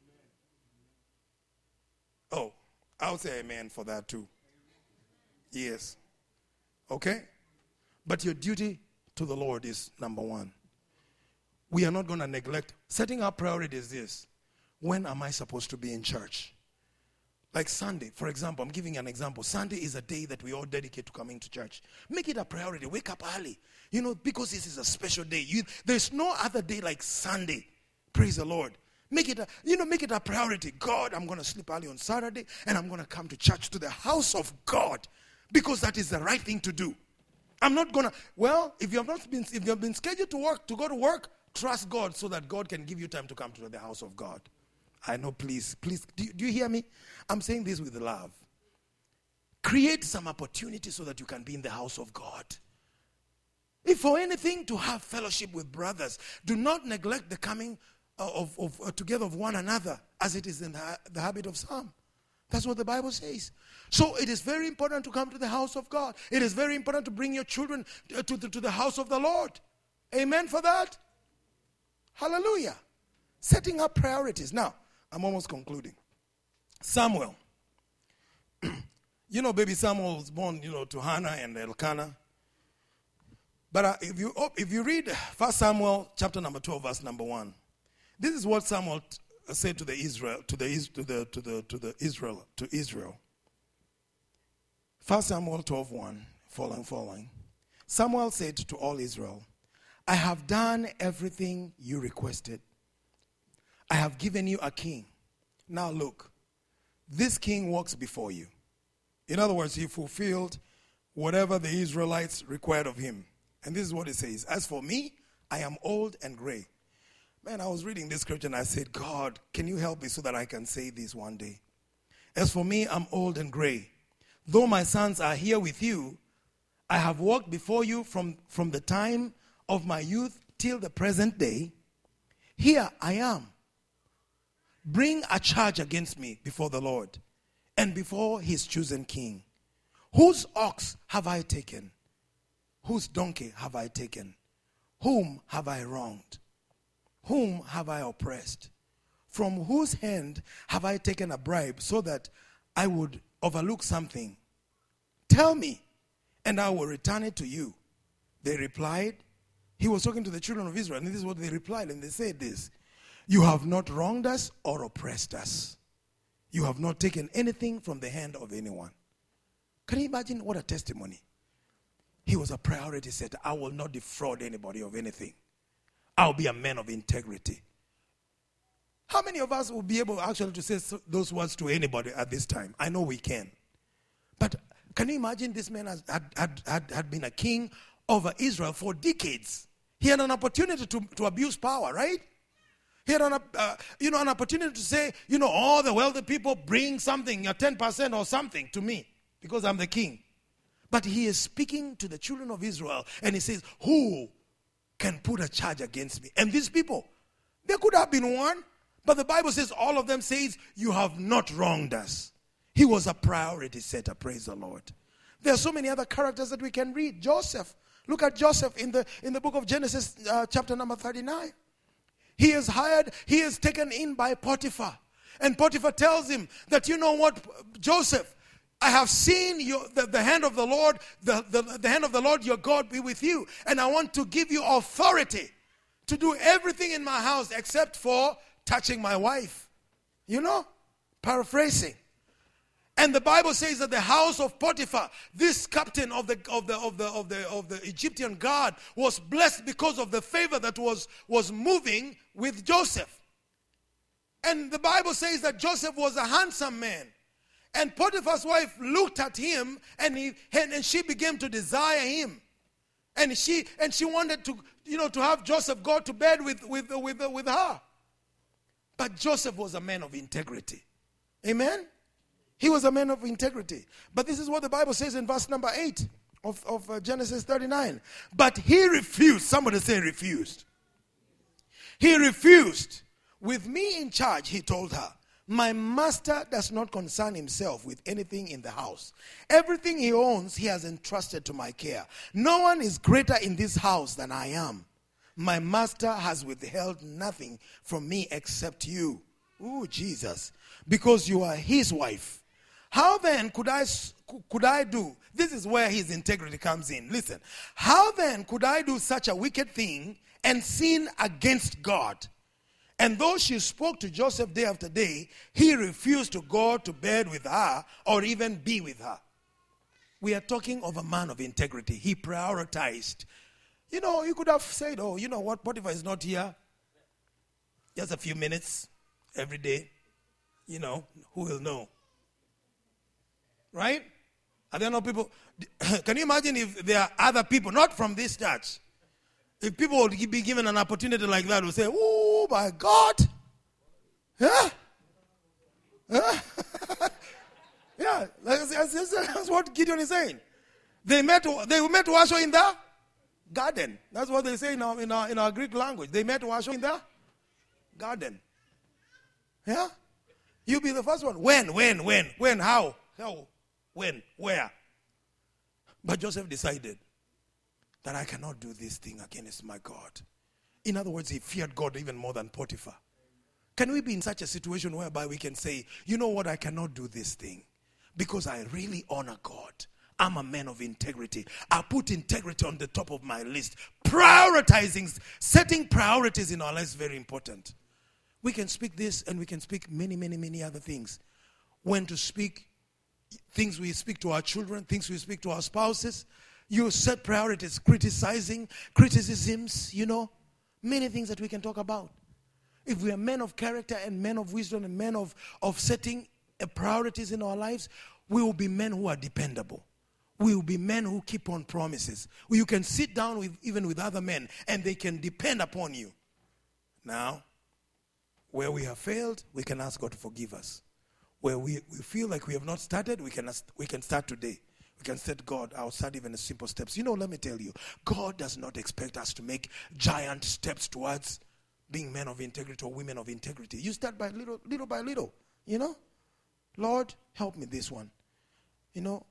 Oh, I'll say amen for that too. Yes. Okay? But your duty to the Lord is number one. We are not going to neglect. Setting our priority is this. When am I supposed to be in church? Like Sunday, for example, I'm giving you an example. Sunday is a day that we all dedicate to coming to church. Make it a priority. Wake up early. Because this is a special day. There's no other day like Sunday. Praise the Lord. Make it a priority. God, I'm going to sleep early on Saturday and I'm going to come to church, to the house of God, because that is the right thing to do. I'm not going to, if you have been scheduled to go to work, trust God so that God can give you time to come to the house of God. I know, please, do you hear me? I'm saying this with love. Create some opportunity so that you can be in the house of God. If for anything, to have fellowship with brothers. Do not neglect the coming together of one another, as it is in the habit of some. That's what the Bible says. So it is very important to come to the house of God. It is very important to bring your children to the house of the Lord. Amen for that? Hallelujah. Setting up priorities. Now, I'm almost concluding. Samuel. Baby Samuel was born, to Hannah and Elkanah. But if you read 1 Samuel chapter number 12, verse number 1, this is what Samuel said to Israel. 1 Samuel 12:1, following. Samuel said to all Israel, I have done everything you requested. I have given you a king. Now look, this king walks before you. In other words, he fulfilled whatever the Israelites required of him. And this is what it says. As for me, I am old and gray. Man, I was reading this scripture and I said, God, can you help me so that I can say this one day? As for me, I'm old and gray. Though my sons are here with you, I have walked before you from the time of my youth till the present day. Here I am. Bring a charge against me before the Lord and before his chosen king. Whose ox have I taken? Whose donkey have I taken? Whom have I wronged? Whom have I oppressed? From whose hand have I taken a bribe so that I would overlook something? Tell me, and I will return it to you. They replied. He was talking to the children of Israel, and this is what they replied, and they said this. You have not wronged us or oppressed us. You have not taken anything from the hand of anyone. Can you imagine what a testimony? He was a priority setter. I will not defraud anybody of anything. I'll be a man of integrity. How many of us will be able actually to say those words to anybody at this time? I know we can. But can you imagine this man had been a king over Israel for decades? He had an opportunity to abuse power, right? He had an opportunity to say, all the wealthy people bring something, 10% or something to me because I'm the king. But he is speaking to the children of Israel and he says, who can put a charge against me? And these people, there could have been one, but the Bible says all of them says, you have not wronged us. He was a priority setter, praise the Lord. There are so many other characters that we can read. Joseph. Look at Joseph in the book of Genesis, chapter number 39. He is taken in by Potiphar. And Potiphar tells him that, you know what, Joseph, I have seen the hand of the Lord, the hand of the Lord your God be with you. And I want to give you authority to do everything in my house except for touching my wife. You know, paraphrasing. And the Bible says that the house of Potiphar, this captain of the Egyptian guard, was blessed because of the favor that was moving with Joseph. And the Bible says that Joseph was a handsome man. And Potiphar's wife looked at him, and she began to desire him. And she wanted to have Joseph go to bed with her. But Joseph was a man of integrity. Amen? He was a man of integrity. But this is what the Bible says in verse number 8 of Genesis 39. But he refused. Somebody say refused. He refused. With me in charge, he told her, my master does not concern himself with anything in the house. Everything he owns, he has entrusted to my care. No one is greater in this house than I am. My master has withheld nothing from me except you. Ooh, Jesus. Because you are his wife. How then could I do? This is where his integrity comes in. Listen. How then could I do such a wicked thing and sin against God? And though she spoke to Joseph day after day, he refused to go to bed with her or even be with her. We are talking of a man of integrity. He prioritized. You know, you could have said, oh, you know what, Potiphar is not here. Just a few minutes every day. You know, who will know? Right? Are there no people? Can you imagine if there are other people, not from this church? If people would be given an opportunity like that, would say, oh my God. Yeah. Yeah. Yeah. That's what Gideon is saying. They met to usher in the garden. That's what they say in our Greek language. They met to usher in the garden. Yeah? You be the first one. When, how, when, where? But Joseph decided that I cannot do this thing against my God. In other words, he feared God even more than Potiphar. Can we be in such a situation whereby we can say, you know what, I cannot do this thing because I really honor God. I'm a man of integrity. I put integrity on the top of my list. Prioritizing, setting priorities in our lives is very important. We can speak this and we can speak many, many, many other things. When to speak, things we speak to our children, things we speak to our spouses. You set priorities, criticisms, you know, many things that we can talk about. If we are men of character and men of wisdom and men of setting priorities in our lives, we will be men who are dependable. We will be men who keep on promises. You can sit down even with other men and they can depend upon you. Now, where we have failed, we can ask God to forgive us. Where we feel like we have not started, we can start today. We can say, God, I'll start even in simple steps. You know, let me tell you, God does not expect us to make giant steps towards being men of integrity or women of integrity. You start by little by little, you know. Lord, help me this one. You know,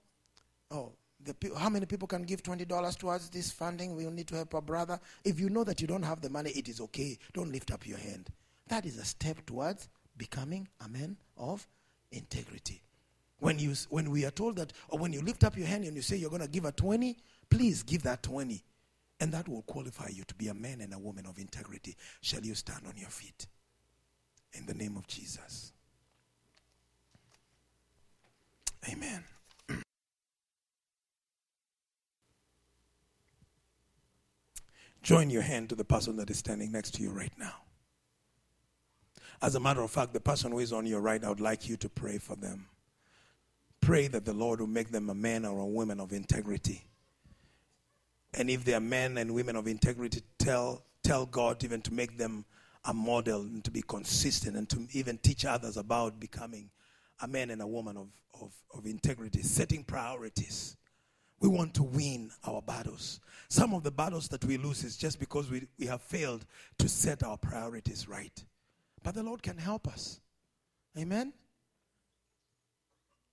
how many people can give $20 towards this funding? We'll need to help our brother. If you know that you don't have the money, it is okay. Don't lift up your hand. That is a step towards becoming a man of integrity. When we are told that, or when you lift up your hand and you say you're going to give a 20, please give that 20. And that will qualify you to be a man and a woman of integrity. Shall you stand on your feet? In the name of Jesus. Amen. Join your hand to the person that is standing next to you right now. As a matter of fact, the person who is on your right, I would like you to pray for them. Pray that the Lord will make them a man or a woman of integrity. And if they are men and women of integrity, tell God even to make them a model and to be consistent and to even teach others about becoming a man and a woman of integrity, setting priorities. We want to win our battles. Some of the battles that we lose is just because we have failed to set our priorities right. But the Lord can help us. Amen?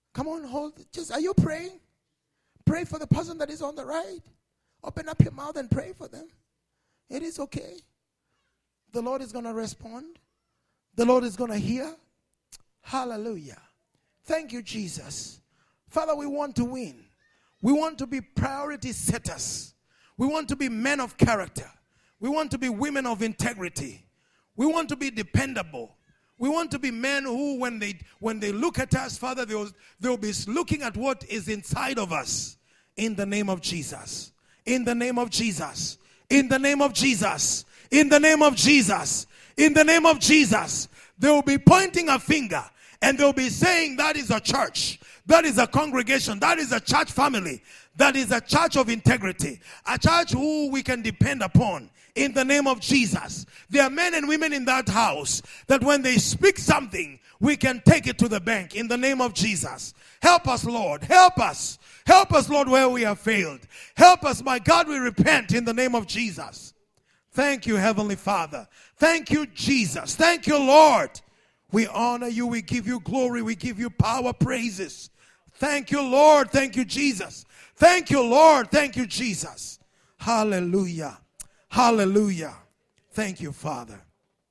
Come on, are you praying? Pray for the person that is on the right. Open up your mouth and pray for them. It is okay. The Lord is going to respond. The Lord is going to hear. Hallelujah. Thank you, Jesus. Father, we want to win. We want to be priority setters. We want to be men of character. We want to be women of integrity. We want to be dependable. We want to be men who, when they look at us, Father, they'll be looking at what is inside of us. In the name of Jesus. In the name of Jesus. In the name of Jesus. In the name of Jesus. In the name of Jesus. They will be pointing a finger and they'll be saying that is a church. That is a congregation. That is a church family. That is a church of integrity. A church who we can depend upon. In the name of Jesus. There are men and women in that house that when they speak something, we can take it to the bank. In the name of Jesus. Help us, Lord. Help us. Help us, Lord, where we have failed. Help us, my God, we repent in the name of Jesus. Thank you, Heavenly Father. Thank you, Jesus. Thank you, Lord. We honor you. We give you glory. We give you power, praises. Thank you, Lord. Thank you, Jesus. Thank you, Lord. Thank you, Jesus. Hallelujah. Hallelujah. Thank you, Father.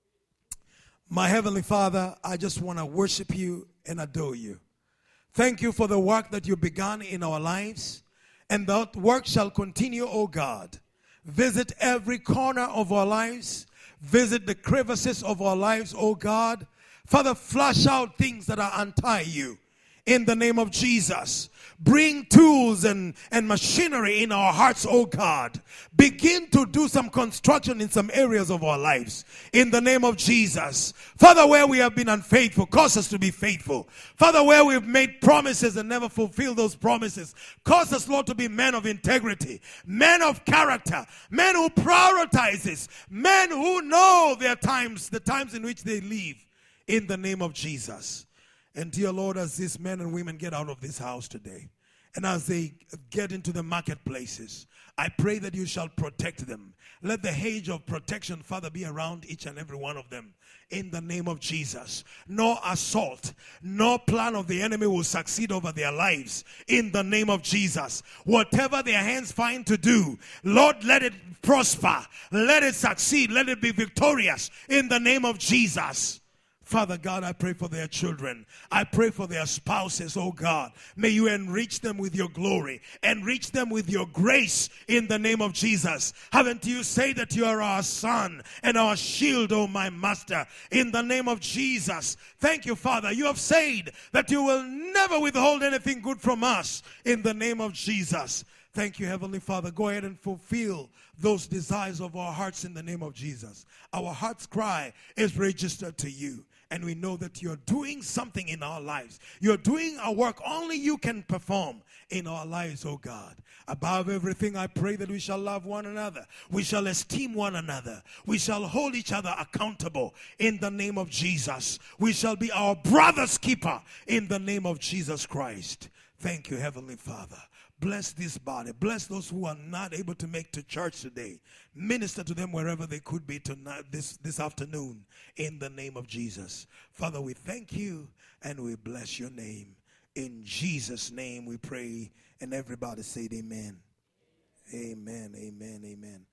My Heavenly Father, I just want to worship you and adore you. Thank you for the work that you began in our lives, and that work shall continue, O God. Visit every corner of our lives. Visit the crevices of our lives, O God. Father, flush out things that are untie you. In the name of Jesus. Bring tools and machinery in our hearts, oh God. Begin to do some construction in some areas of our lives. In the name of Jesus. Father, where we have been unfaithful, cause us to be faithful. Father, where we've made promises and never fulfilled those promises, cause us, Lord, to be men of integrity, men of character, men who prioritizes, men who know their times, the times in which they live. In the name of Jesus. And dear Lord, as these men and women get out of this house today, and as they get into the marketplaces, I pray that you shall protect them. Let the hedge of protection, Father, be around each and every one of them. In the name of Jesus. No assault, no plan of the enemy will succeed over their lives. In the name of Jesus. Whatever their hands find to do, Lord, let it prosper. Let it succeed. Let it be victorious. In the name of Jesus. Father God, I pray for their children. I pray for their spouses, oh God. May you enrich them with your glory. Enrich them with your grace in the name of Jesus. Haven't you said that you are our son and our shield, oh my master, in the name of Jesus? Thank you, Father. You have said that you will never withhold anything good from us in the name of Jesus. Thank you, Heavenly Father. Go ahead and fulfill those desires of our hearts in the name of Jesus. Our heart's cry is registered to you. And we know that you're doing something in our lives. You're doing a work only you can perform in our lives, oh God. Above everything, I pray that we shall love one another. We shall esteem one another. We shall hold each other accountable in the name of Jesus. We shall be our brother's keeper in the name of Jesus Christ. Thank you, Heavenly Father. Bless this body. Bless those who are not able to make to church today. Minister to them wherever they could be tonight, this afternoon, in the name of Jesus. Father, we thank you and we bless your name. In Jesus' name we pray, and everybody say amen. Amen, amen, amen.